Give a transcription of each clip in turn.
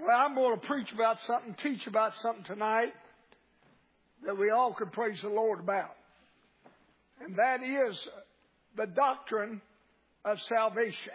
Well, I'm going to preach about something, teach about something tonight that we all could praise the Lord about. And that is the doctrine of salvation.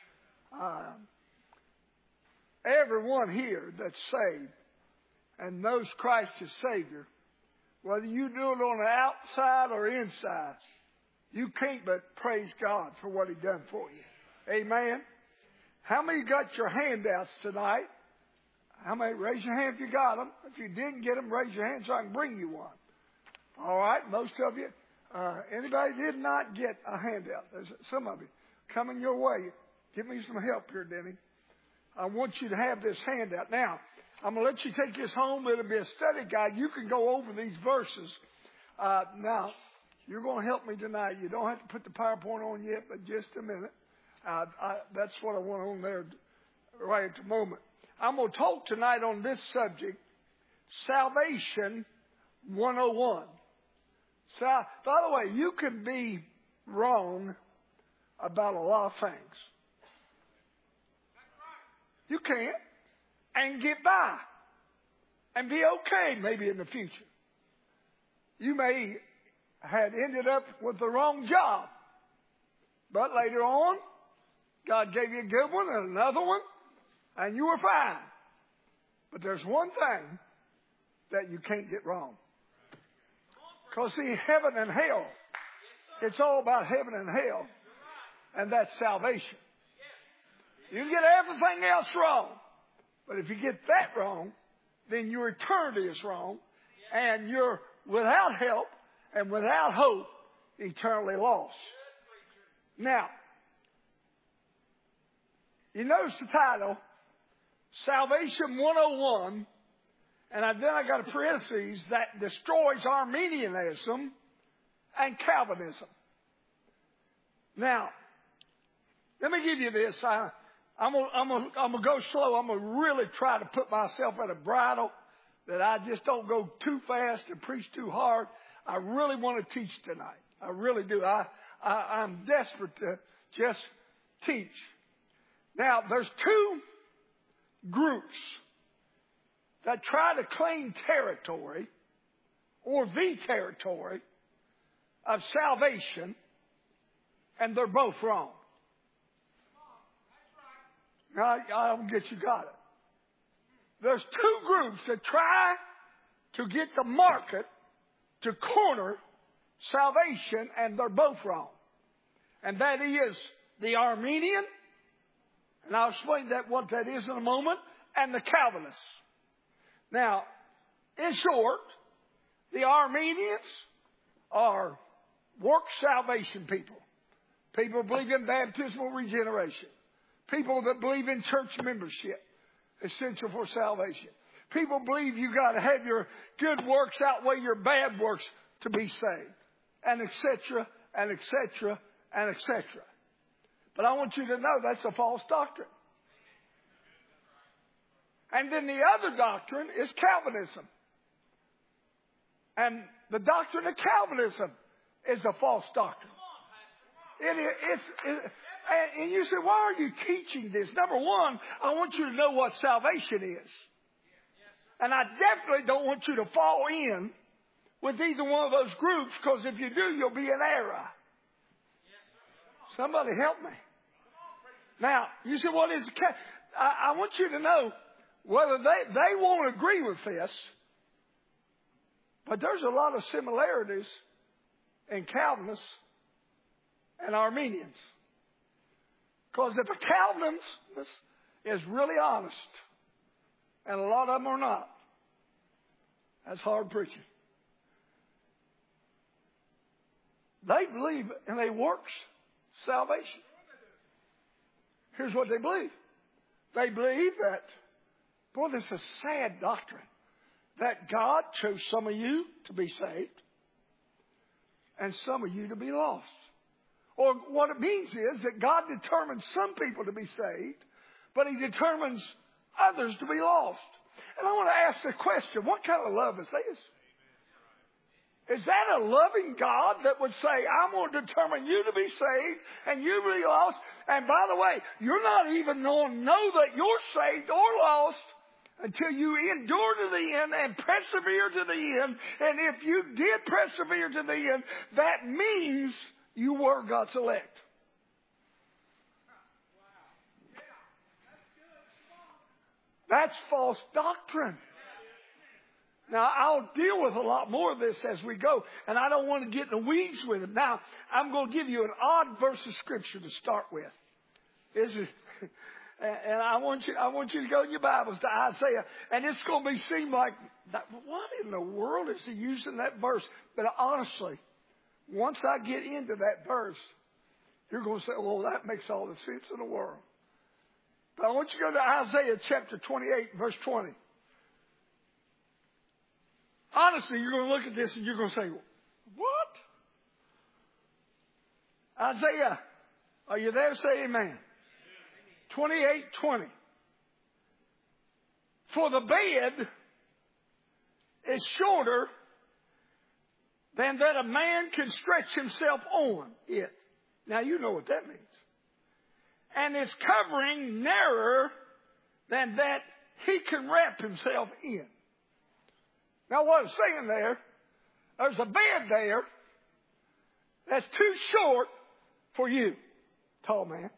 Everyone here that's saved and knows Christ as Savior, whether you do it on the outside or inside, you can't but praise God for what He done for you. Amen. How many got your handouts tonight? How many? Raise your hand if you got them. If you didn't get them, raise your hand so I can bring you one. All right, most of you. Anybody did not get a handout? There's some of you coming your way. Give me some help here, Denny. I want you to have this handout. Now, I'm going to let you take this home. It'll be a study guide. You can go over these verses. Now, you're going to help me tonight. You don't have to put the PowerPoint on yet, but just a minute. That's what I want on there right at the moment. I'm going to talk tonight on this subject, Salvation 101. So, by the way, you can be wrong about a lot of things. You can. And get by. And be okay maybe in the future. You may have ended up with the wrong job. But later on, God gave you a good one and another one. And you were fine. But there's one thing that you can't get wrong. Because see, heaven and hell, it's all about heaven and hell. And that's salvation. You can get everything else wrong. But if you get that wrong, then your eternity is wrong. And you're without help and without hope, eternally lost. Now, you notice the title, Salvation 101. And then I got a parenthesis that destroys Arminianism and Calvinism. Now, let me give you this. I'm gonna go slow. I'm gonna really try to put myself at a bridle that I just don't go too fast and preach too hard. I really want to teach tonight. I really do. I'm desperate to just teach. Now, there's two groups that try to claim territory or the territory of salvation, and they're both wrong. Now, I don't get you got it. There's two groups that try to get the market to corner salvation, and they're both wrong. And that is the Arminian, and I'll explain what that is in a moment, and the Calvinists. Now, in short, the Arminians are work salvation people. People who believe in baptismal regeneration. People that believe in church membership, essential for salvation. People believe you got to have your good works outweigh your bad works to be saved. And etc., and etc., and etc. But I want you to know that's a false doctrine. And then the other doctrine is Calvinism. And the doctrine of Calvinism is a false doctrine. And you say, why are you teaching this? Number one, I want you to know what salvation is. And I definitely don't want you to fall in with either one of those groups, because if you do, you'll be in error. Somebody help me. Now, you say, what is I want you to know whether they won't agree with this, but there's a lot of similarities in Calvinists and Arminians. Because if a Calvinist is really honest, and a lot of them are not, that's hard preaching. They believe in a works salvation. Here's what they believe. They believe that, boy, this is a sad doctrine, that God chose some of you to be saved and some of you to be lost. Or what it means is that God determines some people to be saved, but He determines others to be lost. And I want to ask the question, what kind of love is this? Is that a loving God that would say, I'm going to determine you to be saved and you to be lost? And by the way, you're not even going to know that you're saved or lost until you endure to the end and persevere to the end. And if you did persevere to the end, that means you were God's elect. That's false doctrine. Now, I'll deal with a lot more of this as we go, and I don't want to get in the weeds with it. Now, I'm going to give you an odd verse of Scripture to start with. This is, and I want you to go in your Bibles to Isaiah, and it's going to seem like, what in the world is he using that verse? But honestly, once I get into that verse, you're going to say, well, that makes all the sense in the world. But I want you to go to Isaiah chapter 28, verse 20. Honestly, you're going to look at this and you're going to say, what? Isaiah, are you there? Say amen. 28:20. For the bed is shorter than that a man can stretch himself on it. Now, you know what that means. And its covering narrower than that he can wrap himself in. Now, what I'm saying there's a bed there that's too short for you, tall man.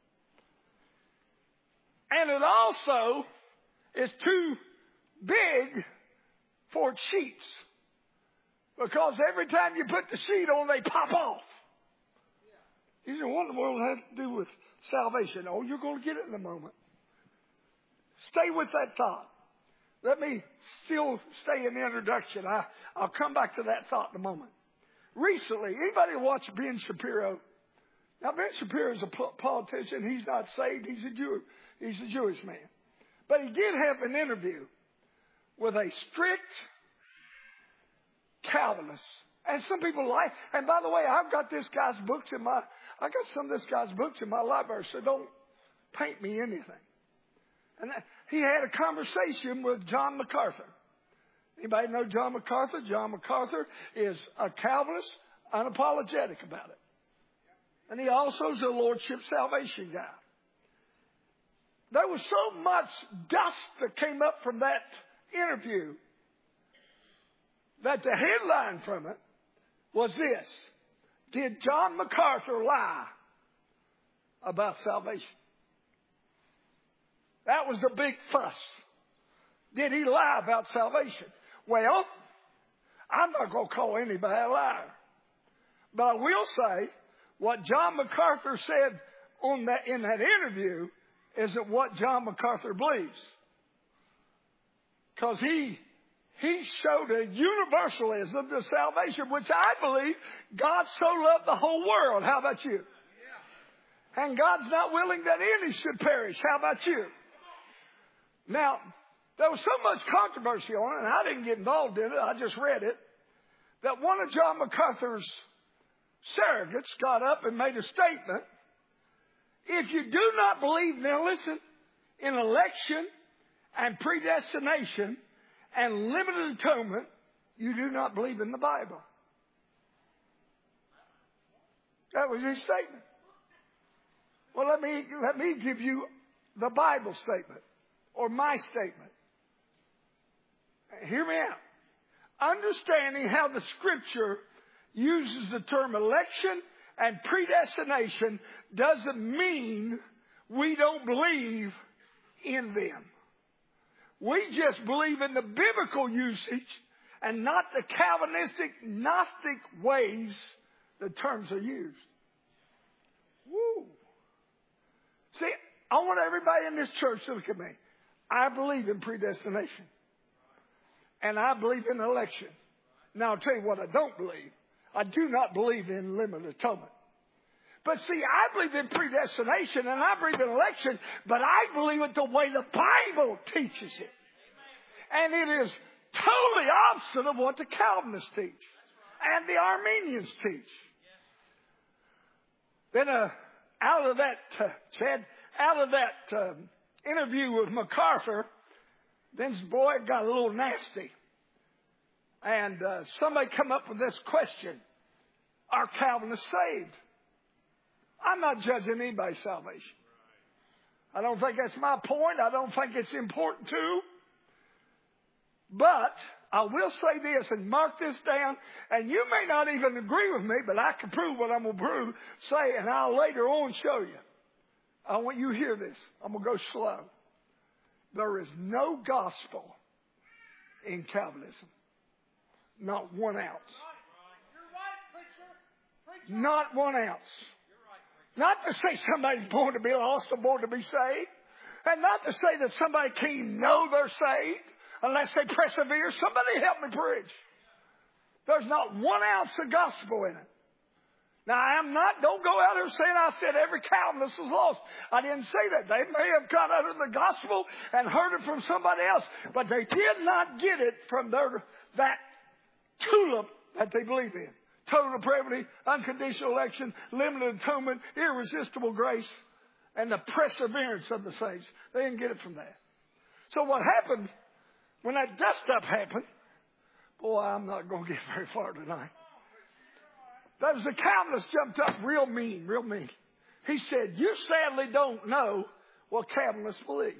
And it also is too big for sheets. Because every time you put the sheet on, they pop off. You say, what in the world has to do with salvation? Oh, you're going to get it in a moment. Stay with that thought. Let me still stay in the introduction. I'll come back to that thought in a moment. Recently, anybody watch Ben Shapiro? Now, Ben Shapiro is a politician. He's not saved. He's a Jew. He's a Jewish man. But he did have an interview with a strict Calvinist. And some people like, and by the way, I've got some of this guy's books in my library, so don't paint me anything. And he had a conversation with John MacArthur. Anybody know John MacArthur? John MacArthur is a Calvinist, unapologetic about it. And he also is a Lordship Salvation guy. There was so much dust that came up from that interview that the headline from it was this: did John MacArthur lie about salvation? That was the big fuss. Did he lie about salvation? Well, I'm not going to call anybody a liar. But I will say what John MacArthur said in that interview isn't what John MacArthur believes. Because he showed a universalism to salvation, which I believe God so loved the whole world. How about you? Yeah. And God's not willing that any should perish. How about you? Now, there was so much controversy on it, and I didn't get involved in it. I just read it, that one of John MacArthur's surrogates got up and made a statement. If you do not believe, now listen, in election and predestination and limited atonement, you do not believe in the Bible. That was his statement. Well, let me give you the Bible statement, or my statement. Hear me out. Understanding how the Scripture uses the term election and predestination doesn't mean we don't believe in them. We just believe in the biblical usage and not the Calvinistic, Gnostic ways the terms are used. Woo. See, I want everybody in this church to look at me. I believe in predestination. And I believe in election. Now, I'll tell you what I don't believe. I do not believe in limited atonement. But see, I believe in predestination and I believe in election, but I believe it the way the Bible teaches it. And it is totally opposite of what the Calvinists teach and the Armenians teach. Then out of that interview with MacArthur, then this boy got a little nasty. And somebody come up with this question: are Calvinists saved? I'm not judging anybody's salvation. I don't think that's my point. I don't think it's important to. But I will say this and mark this down, and you may not even agree with me, but I can prove what I'm going to prove, say, and I'll later on show you. I want you to hear this. I'm going to go slow. There is no gospel in Calvinism. Not 1 ounce. Not 1 ounce. Not to say somebody's born to be lost or born to be saved. And not to say that somebody can't even know they're saved unless they persevere. Somebody help me preach. There's not 1 ounce of gospel in it. Now, don't go out there saying I said every Calvinist is lost. I didn't say that. They may have got out of the gospel and heard it from somebody else, but they did not get it from that tulip that they believe in. Total depravity, unconditional election, limited atonement, irresistible grace, and the perseverance of the saints. They didn't get it from that. So what happened when that dust-up happened, boy, I'm not going to get very far tonight. That was the Calvinist jumped up real mean. He said, you sadly don't know what Calvinists believe.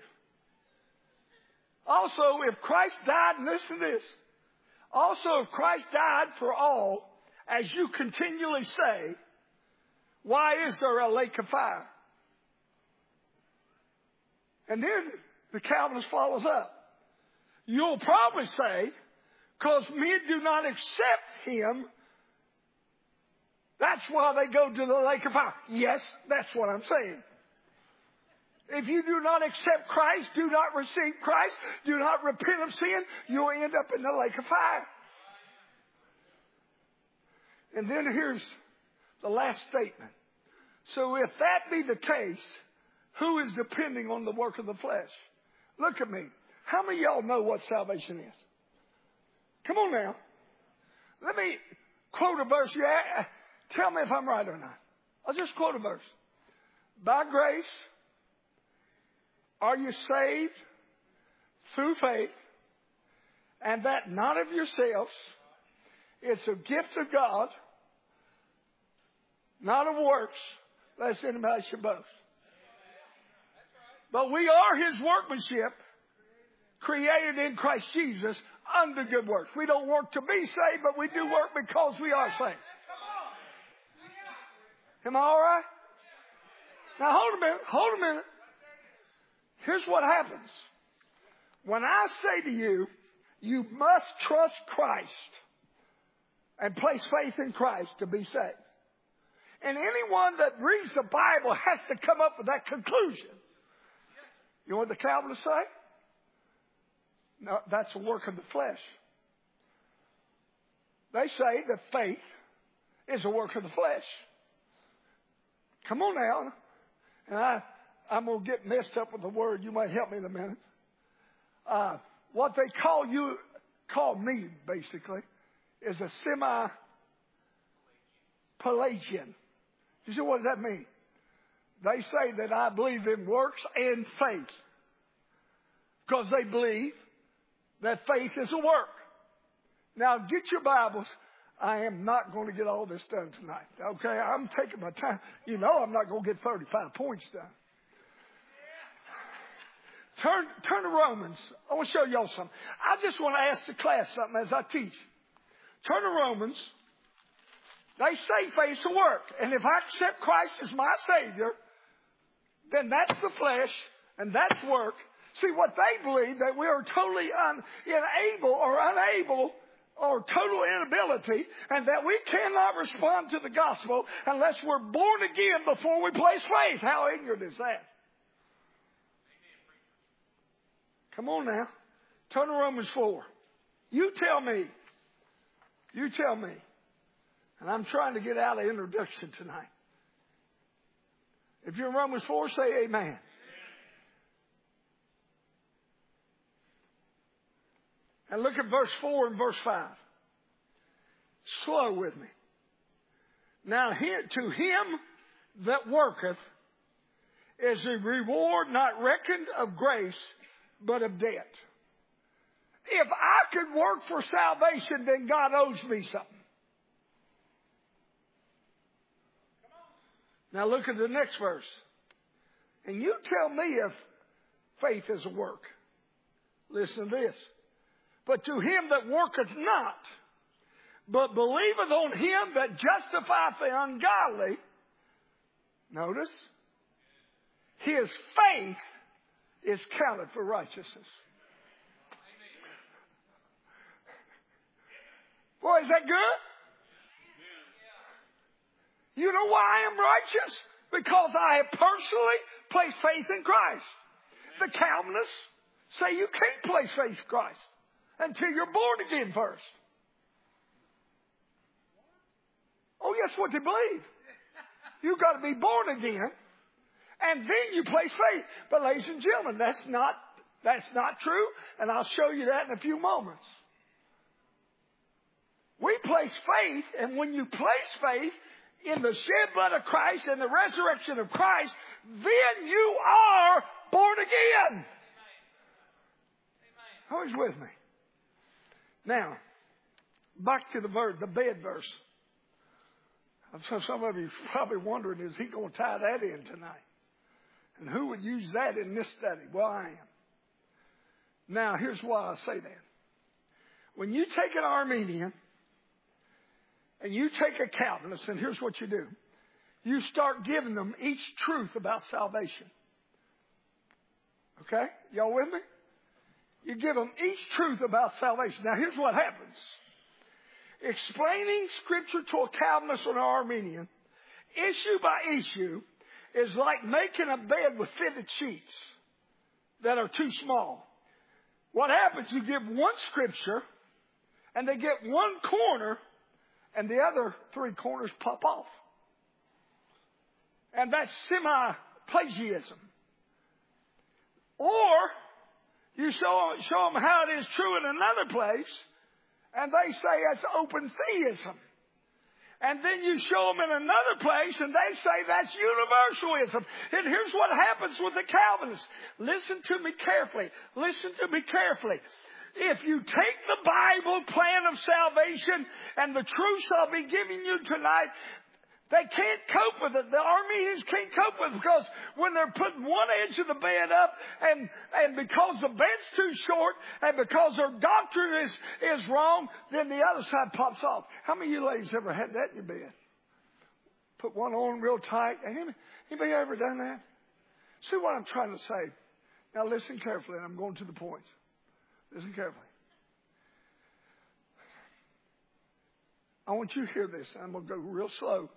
Also, if Christ died, and listen to this, also if Christ died for all, as you continually say, why is there a lake of fire? And then the Calvinist follows up. You'll probably say, because men do not accept him, that's why they go to the lake of fire. Yes, that's what I'm saying. If you do not accept Christ, do not receive Christ, do not repent of sin, you'll end up in the lake of fire. And then here's the last statement. So if that be the case, who is depending on the work of the flesh? Look at me. How many of y'all know what salvation is? Come on now. Let me quote a verse. Tell me if I'm right or not. I'll just quote a verse. By grace are you saved through faith, and that not of yourselves. It's a gift of God, not of works, lest anybody should boast. But we are his workmanship, created in Christ Jesus unto good works. We don't work to be saved, but we do work because we are saved. Am I all right? Now hold a minute. Here's what happens. When I say to you, you must trust Christ and place faith in Christ to be saved. And anyone that reads the Bible has to come up with that conclusion. You know what the Calvinists say? No, that's a work of the flesh. They say that faith is a work of the flesh. Come on now. And I'm going to get messed up with the word. You might help me in a minute. What they call me, basically, is a semi-Pelagian. You see, what does that mean? They say that I believe in works and faith. Because they believe that faith is a work. Now, get your Bibles. I am not going to get all this done tonight. Okay, I'm taking my time. You know I'm not going to get 35 points done. Turn to Romans. I want to show y'all something. I just want to ask the class something as I teach. Turn to Romans. They say faith's a work. And if I accept Christ as my Savior, then that's the flesh and that's work. See, what they believe, that we are totally unable or total inability, and that we cannot respond to the gospel unless we're born again before we place faith. How ignorant is that? Come on now. Turn to Romans 4. You tell me. And I'm trying to get out of introduction tonight. If you're in Romans 4, say amen. And look at verse 4 and verse 5. Slow with me. Now, to him that worketh is a reward not reckoned of grace, but of debt. If I could work for salvation, then God owes me something. Now look at the next verse. And you tell me if faith is a work. Listen to this. But to him that worketh not, but believeth on him that justifieth the ungodly, notice, his faith is counted for righteousness. Boy, is that good? You know why I am righteous? Because I have personally placed faith in Christ. The Calvinists say you can't place faith in Christ until you're born again first. Oh, yes, what they believe. You've got to be born again, and then you place faith. But ladies and gentlemen, that's not true, and I'll show you that in a few moments. We place faith, and when you place faith in the shed blood of Christ and the resurrection of Christ, then you are born again. Who's with me? Now, back to the bed verse. So some of you are probably wondering, is he going to tie that in tonight? And who would use that in this study? Well, I am. Now, here's why I say that. When you take an Arminian and you take a Calvinist, and here's what you do. You start giving them each truth about salvation. Okay? Y'all with me? You give them each truth about salvation. Now, here's what happens. Explaining Scripture to a Calvinist or an Arminian, issue by issue, is like making a bed with fitted sheets that are too small. What happens, you give one Scripture, and they get one corner, and the other three corners pop off. And that's semi-plagiarism. Or you show them how it is true in another place, and they say it's open theism. And then you show them in another place, and they say that's universalism. And here's what happens with the Calvinists. Listen to me carefully. Listen to me carefully. If you take the Bible plan of salvation and the truths I'll be giving you tonight, they can't cope with it. The Armenians can't cope with it because when they're putting one edge of the bed up and because the bed's too short and because their doctrine is wrong, then the other side pops off. How many of you ladies ever had that in your bed? Put one on real tight. Anybody ever done that? See what I'm trying to say. Now listen carefully, and I'm going to the point. Listen carefully. I want you to hear this. I'm going to go real slow.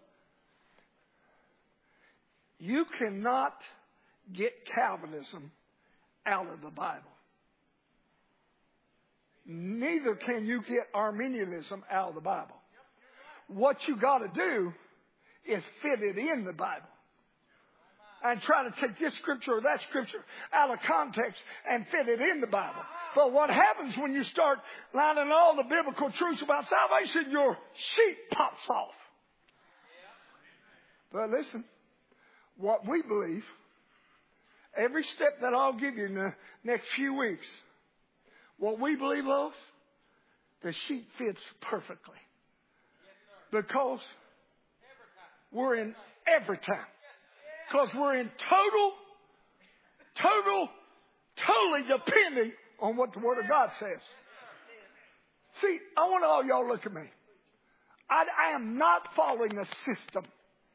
You cannot get Calvinism out of the Bible. Neither can you get Arminianism out of the Bible. What you got to do is fit it in the Bible. And try to take this scripture or that scripture out of context and fit it in the Bible. But what happens when you start lining all the biblical truths about salvation, your sheet pops off. But listen, what we believe, every step that I'll give you in the next few weeks, what we believe, Lois, the sheet fits perfectly. Because we're in every time. Because we're in totally depending on what the Word of God says. See, I want all y'all to look at me. I am not following a system.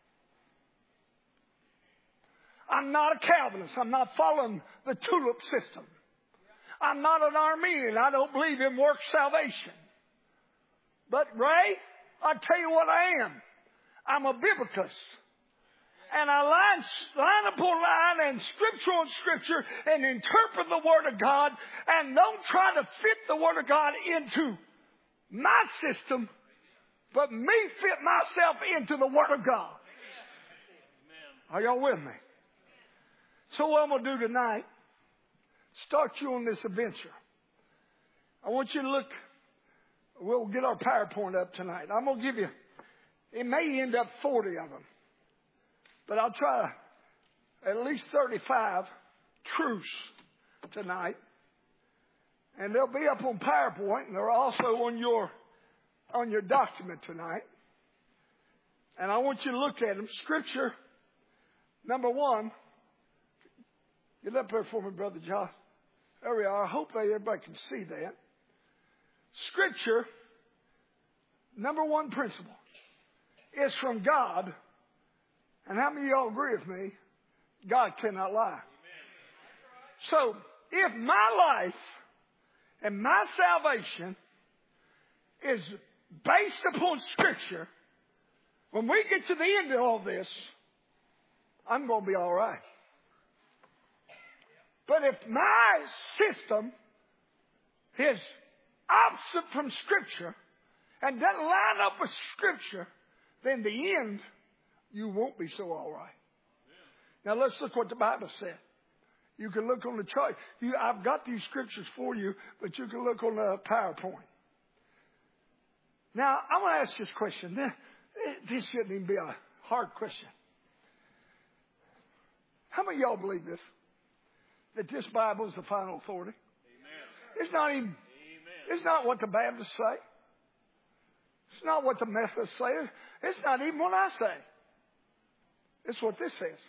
I'm not a Calvinist. I'm not following the tulip system. I'm not an Arminian. I don't believe in works salvation. But Ray, I'll tell you what I am. I'm a biblicist. And I line upon line and scripture on scripture and interpret the Word of God and don't try to fit the Word of God into my system, but me fit myself into the Word of God. Are y'all with me? So what I'm going to do tonight, start you on this adventure. I want you to look, we'll get our PowerPoint up tonight. I'm going to give you, it may end up 40 of them. But I'll try at least 35 truths tonight. And they'll be up on PowerPoint, and they're also on your document tonight. And I want you to look at them. Scripture, number one. Get up there for me, Brother Josh. There we are. I hope everybody can see that. Scripture, number one principle, is from God. And how many of y'all agree with me? God cannot lie. So, if my life and my salvation is based upon Scripture, when we get to the end of all this, I'm going to be all right. But if my system is opposite from Scripture and doesn't line up with Scripture, then the end, you won't be so all right. Now let's look what the Bible said. You can look on the chart. I've got these scriptures for you, but you can look on the PowerPoint. Now, I want to ask this question. This shouldn't even be a hard question. How many of y'all believe this? That this Bible is the final authority? Amen. It's not even. Amen. It's not what the Baptists say. It's not what the Methodists say. It's not even what I say. It's what this says.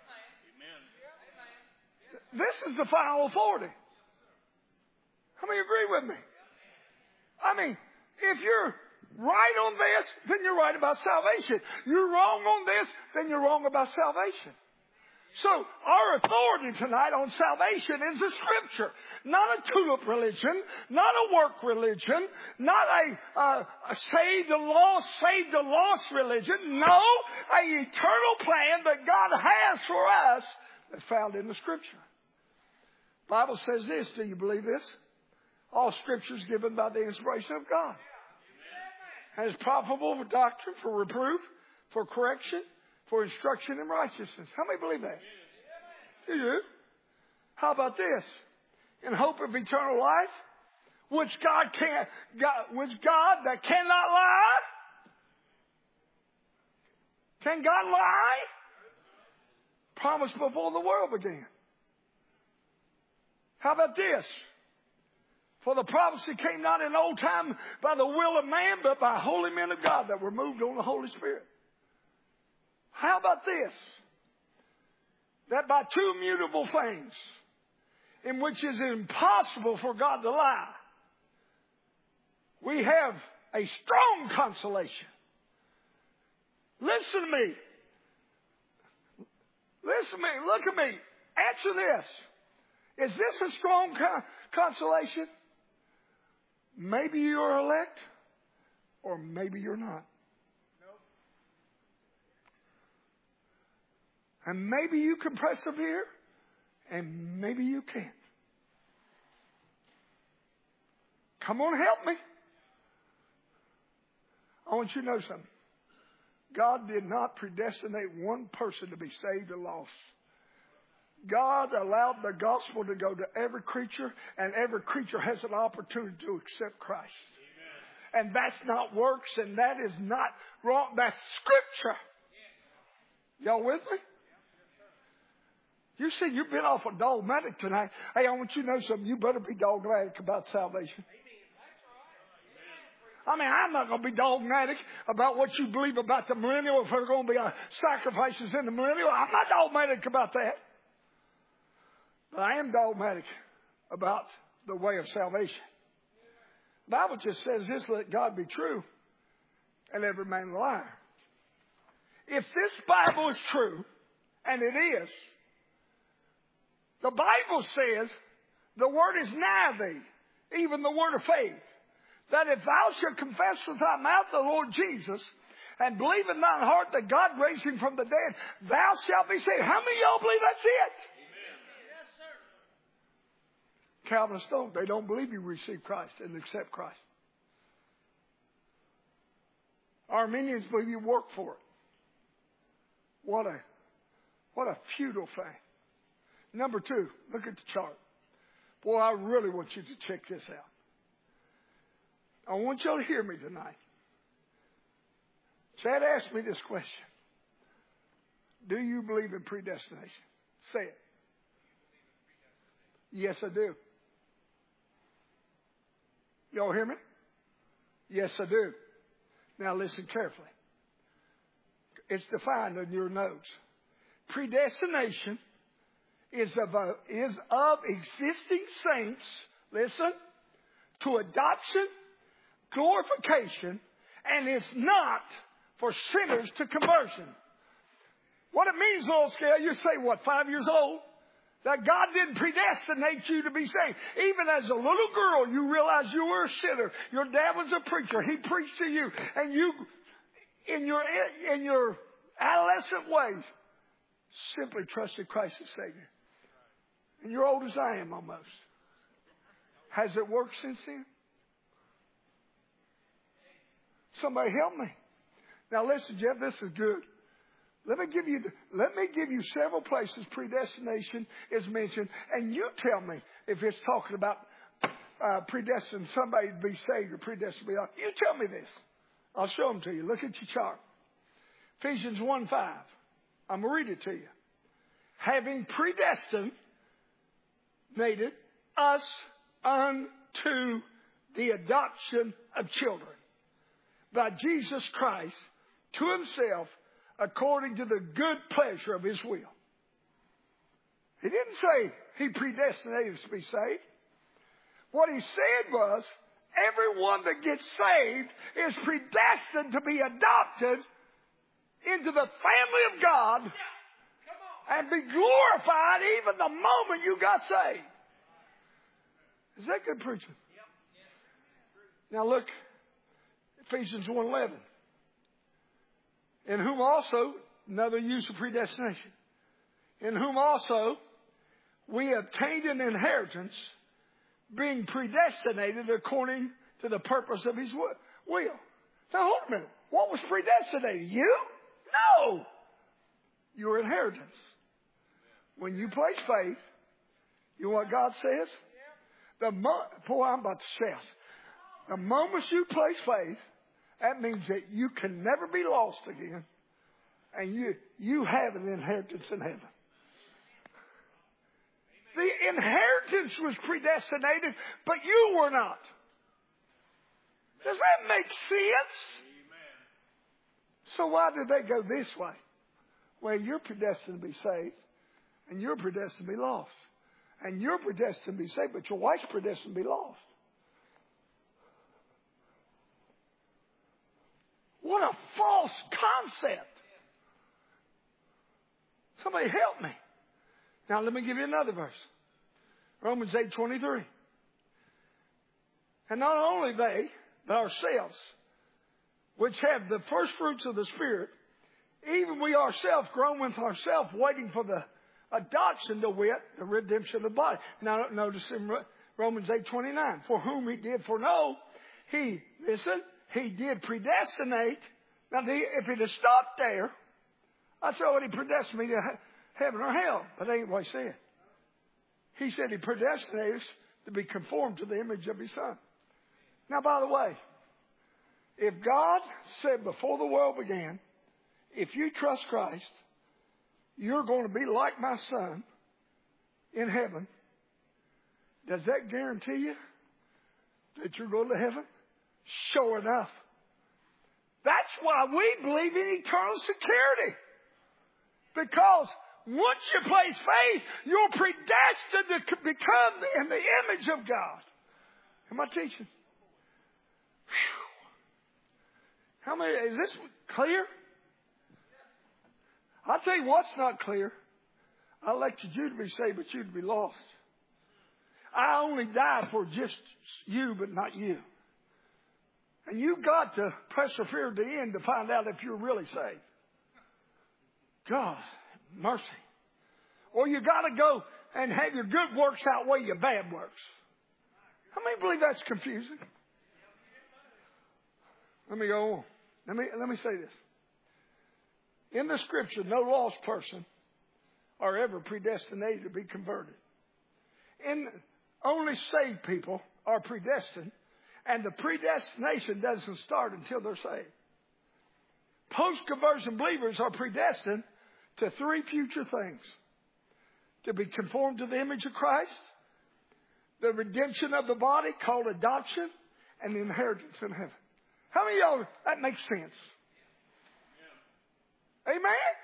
This is the final authority. How many agree with me? I mean, if you're right on this, then you're right about salvation. You're wrong on this, then you're wrong about salvation. So our authority tonight on salvation is the Scripture. Not a tulip religion, not a work religion, not a save the lost religion. No, an eternal plan that God has for us that's found in the Scripture. The Bible says this. Do you believe this? All Scripture is given by the inspiration of God. And is profitable for doctrine, for reproof, for correction, for instruction in righteousness. How many believe that? Do you? How about this? In hope of eternal life, which God that cannot lie. Can God lie? Promised before the world began. How about this? For the prophecy came not in old time by the will of man, but by holy men of God that were moved on the Holy Spirit. How about this? That by two immutable things, in which it is impossible for God to lie, we have a strong consolation. Listen to me. Listen to me. Look at me. Answer this. Is this a strong consolation? Maybe you're elect, or maybe you're not. And maybe you can persevere, and maybe you can't. Come on, help me. I want you to know something. God did not predestinate one person to be saved or lost. God allowed the gospel to go to every creature, and every creature has an opportunity to accept Christ. Amen. And that's not works, and that is not wrong. That's Scripture. Y'all with me? You see, you've been off a dogmatic tonight. Hey, I want you to know something. You better be dogmatic about salvation. I mean, I'm not going to be dogmatic about what you believe about the millennial, if there are going to be sacrifices in the millennial. I'm not dogmatic about that. But I am dogmatic about the way of salvation. The Bible just says this, let God be true and every man a liar. If this Bible is true, and it is, the Bible says the word is nigh thee, even the word of faith, that if thou shalt confess with thy mouth the Lord Jesus and believe in thine heart that God raised him from the dead, thou shalt be saved. How many of y'all believe that's it? Calvinists don't. They don't believe you receive Christ and accept Christ. Arminians believe you work for it. What a futile thing. Number two, look at the chart. Boy, I really want you to check this out. I want y'all to hear me tonight. Chad asked me this question. Do you believe in predestination? Say it. Yes, I do. Y'all hear me? Yes, I do. Now listen carefully. It's defined in your notes. Predestination is of existing saints, listen, to adoption glorification, and it's not for sinners to conversion. What it means, little scale, you say, what, 5 years old? That God didn't predestinate you to be saved. Even as a little girl, you realized you were a sinner. Your dad was a preacher. He preached to you. And you, in your adolescent ways, simply trusted Christ as Savior. And you're old as I am almost. Has it worked since then? Somebody help me. Now listen, Jeff, this is good. Let me give you several places predestination is mentioned, and you tell me if it's talking about predestined somebody to be saved or predestined to be lost. You tell me this. I'll show them to you. Look at your chart. Ephesians 1:5. I'm going to read it to you. Having predestinated us unto the adoption of children by Jesus Christ to himself, according to the good pleasure of his will. He didn't say he predestinated us to be saved. What he said was, everyone that gets saved is predestined to be adopted into the family of God and be glorified even the moment you got saved. Is that good preaching? Now look, Ephesians 1:11. In whom also, another use of predestination, in whom also we obtained an inheritance, being predestinated according to the purpose of his will. Now hold a minute. What was predestinated? You? No. Your inheritance. When you place faith, you know what God says? Boy, I'm about to shout. The moment you place faith, that means that you can never be lost again. And you have an inheritance in heaven. The inheritance was predestinated, but you were not. Does that make sense? So why did they go this way? Well, you're predestined to be saved, and you're predestined to be lost. And you're predestined to be saved, but your wife's predestined to be lost. What a false concept. Somebody help me. Now let me give you another verse. Romans 8:23. And not only they, but ourselves, which have the first fruits of the Spirit, even we ourselves grown with ourselves, waiting for the adoption to wit, the redemption of the body. Now notice in Romans 8:29, for whom he did foreknow, he did predestinate. Now, if he'd have stopped there, I'd say, well, he predestined me to heaven or hell. But that ain't what he said. He said he predestinated us to be conformed to the image of his Son. Now, by the way, if God said before the world began, if you trust Christ, you're going to be like my Son in heaven, does that guarantee you that you're going to heaven? Sure enough. That's why we believe in eternal security. Because once you place faith, you're predestined to become in the image of God. Am I teaching? Whew. How many? Is this clear? I'll tell you what's not clear. I elected you to be saved, but you to be lost. I only died for just you, but not you. And you've got to persevere to the end to find out if you're really saved. God, mercy. Or you got to go and have your good works outweigh your bad works. How many believe that's confusing? Let me go on. Let me say this. In the Scripture, no lost person are ever predestinated to be converted. Only saved people are predestined. And the predestination doesn't start until they're saved. Post-conversion believers are predestined to three future things. To be conformed to the image of Christ, the redemption of the body called adoption, and the inheritance in heaven. How many of y'all, that makes sense? Amen?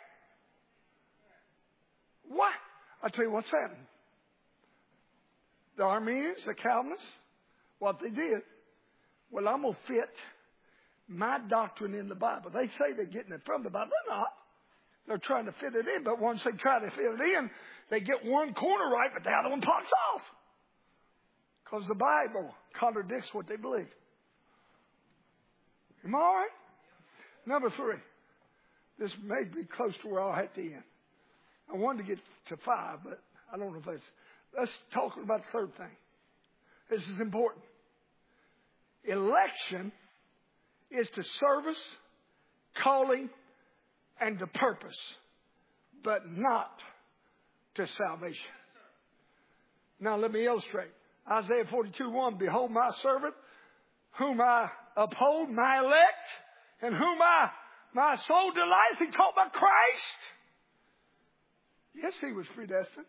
What? I'll tell you what's happening. The Armenians, the Calvinists, what they did, well, I'm going to fit my doctrine in the Bible. They say they're getting it from the Bible. They're not. They're trying to fit it in, but once they try to fit it in, they get one corner right, but the other one pops off. Because the Bible contradicts what they believe. Am I all right? Number 3. This may be close to where I'll have to end. I wanted to get to 5, but I don't know if that's... Let's talk about the third thing. This is important. Election is to service, calling, and to purpose, but not to salvation. Now let me illustrate. Isaiah 42:1, behold my servant, whom I uphold, my elect, and whom my soul delights. He talked about Christ. Yes, he was predestined.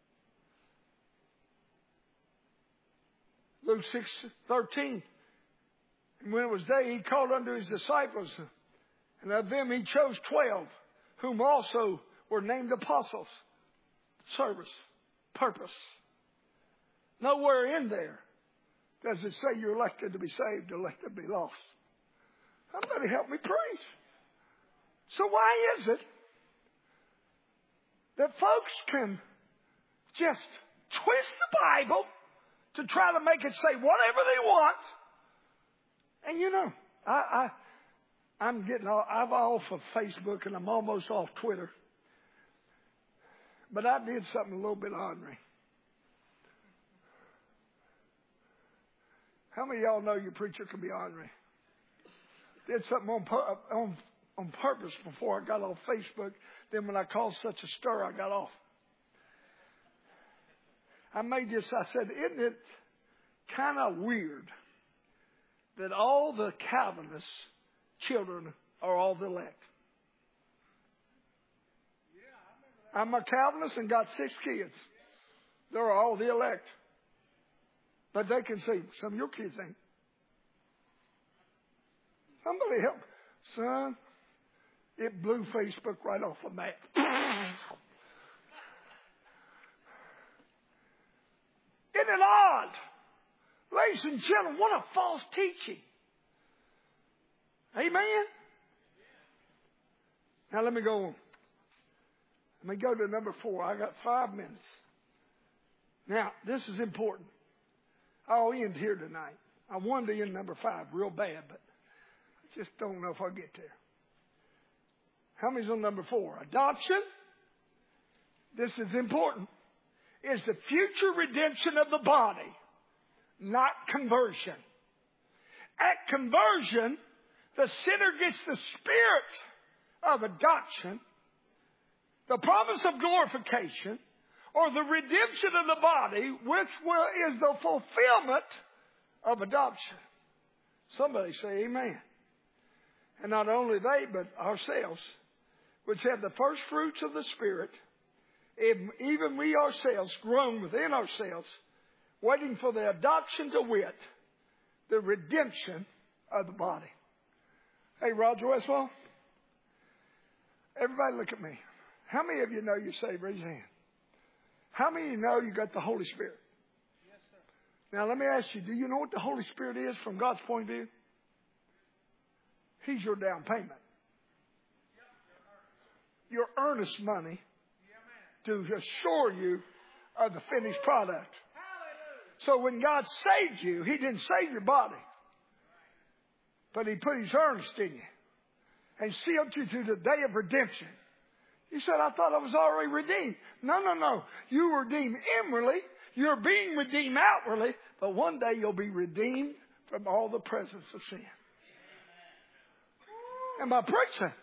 Luke 6:13. And when it was day, he called unto his disciples, and of them he chose 12, whom also were named apostles. Service, purpose. Nowhere in there does it say you're elected to be saved, elected to be lost. Somebody help me preach. So why is it that folks can just twist the Bible to try to make it say whatever they want? And you know, I'm off of Facebook and I'm almost off Twitter. But I did something a little bit ornery. How many of y'all know your preacher can be ornery? Did something on purpose before I got off Facebook. Then when I caused such a stir, I got off. I said, isn't it kind of weird that all the Calvinist children are all the elect? I'm a Calvinist and got 6 kids. They're all the elect. But they can see, some of your kids ain't. Somebody help. Son, it blew Facebook right off the map. Isn't it odd? Ladies and gentlemen, what a false teaching. Amen? Now let me go on. Let me go to number 4. I got 5 minutes. Now, this is important. I'll end here tonight. I wanted to end number 5 real bad, but I just don't know if I'll get there. How many's on number 4? Adoption. This is important. Is the future redemption of the body, not conversion. At conversion, the sinner gets the spirit of adoption, the promise of glorification, or the redemption of the body, which is the fulfillment of adoption. Somebody say amen. And not only they, but ourselves, which have the first fruits of the Spirit, even we ourselves, grown within ourselves, waiting for the adoption to wit, the redemption of the body. Hey, Roger Westwell, everybody look at me. How many of you know you're saved? Raise your hand. How many of you know you got the Holy Spirit? Yes, sir. Now let me ask you, do you know what the Holy Spirit is from God's point of view? He's your down payment. Your earnest money to assure you of the finished product. So when God saved you, He didn't save your body, but He put His earnest in you and sealed you to the day of redemption. You said, I thought I was already redeemed. No. You were redeemed inwardly. You're being redeemed outwardly. But one day you'll be redeemed from all the presence of sin. Am I preaching?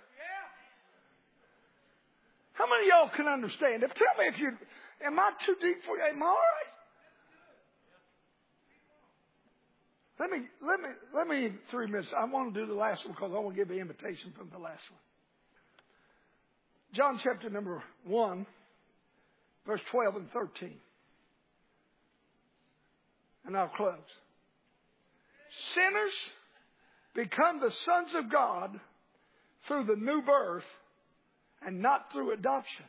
How many of y'all can understand? Tell me if you, am I too deep for you? Am I all right? Let me 3 minutes. I want to do the last one because I want to give the invitation from the last one. John chapter number 1, verse 12 and 13. And I'll close. Sinners become the sons of God through the new birth and not through adoption.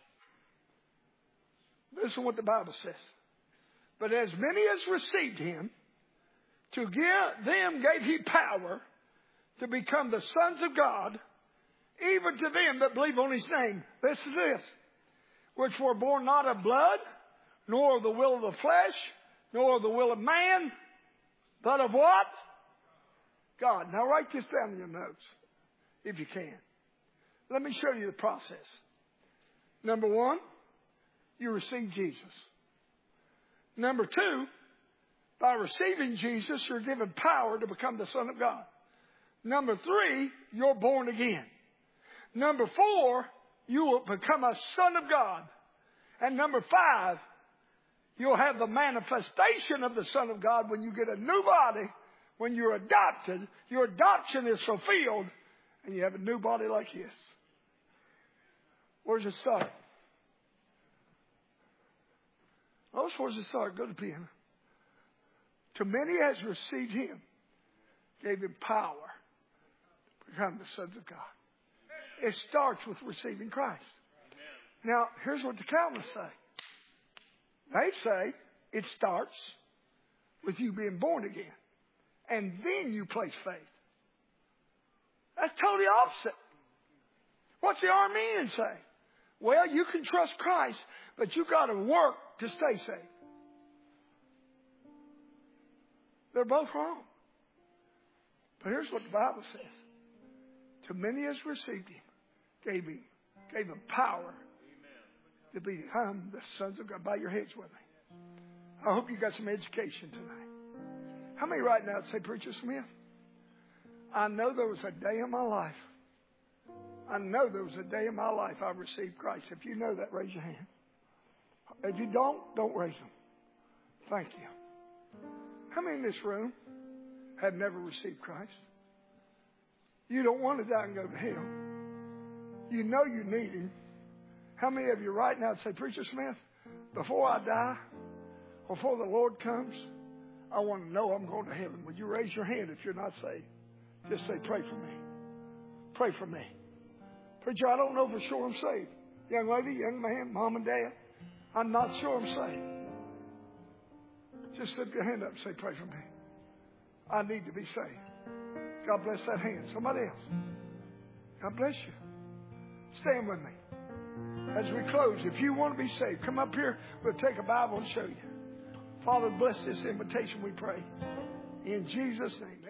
Listen to what the Bible says. But as many as received Him, To give them gave he power to become the sons of God, even to them that believe on his name. Listen to this. Which were born not of blood, nor of the will of the flesh, nor of the will of man, but of what? God. Now write this down in your notes, if you can. Let me show you the process. Number one, you receive Jesus. Number two, by receiving Jesus, you're given power to become the Son of God. Number three, you're born again. Number four, you will become a son of God. And number five, you'll have the manifestation of the Son of God when you get a new body. When you're adopted, your adoption is fulfilled, and you have a new body like this. Where's it start? Notice where's it start? Go to the piano. To many as received him, gave him power to become the sons of God. It starts with receiving Christ. Now, here's what the Calvinists say. They say it starts with you being born again. And then you place faith. That's totally opposite. What's the Arminians say? Well, you can trust Christ, but you got to work to stay saved. They're both wrong. But here's what the Bible says. To many as received him, gave him power to become the sons of God. Bow your heads with me. I hope you got some education tonight. How many right now say, Preacher Smith, I know there was a day in my life. I know there was a day in my life I received Christ. If you know that, raise your hand. If you don't raise them. Thank you. How many in this room have never received Christ? You don't want to die and go to hell. You know you need him. How many of you right now say, Preacher Smith, before I die, before the Lord comes, I want to know I'm going to heaven. Would you raise your hand if you're not saved? Just say, pray for me. Pray for me. Preacher, I don't know for sure I'm saved. Young lady, young man, mom and dad, I'm not sure I'm saved. Just slip your hand up and say, pray for me. I need to be saved. God bless that hand. Somebody else. God bless you. Stand with me. As we close, if you want to be saved, come up here. We'll take a Bible and show you. Father, bless this invitation, we pray. In Jesus' name.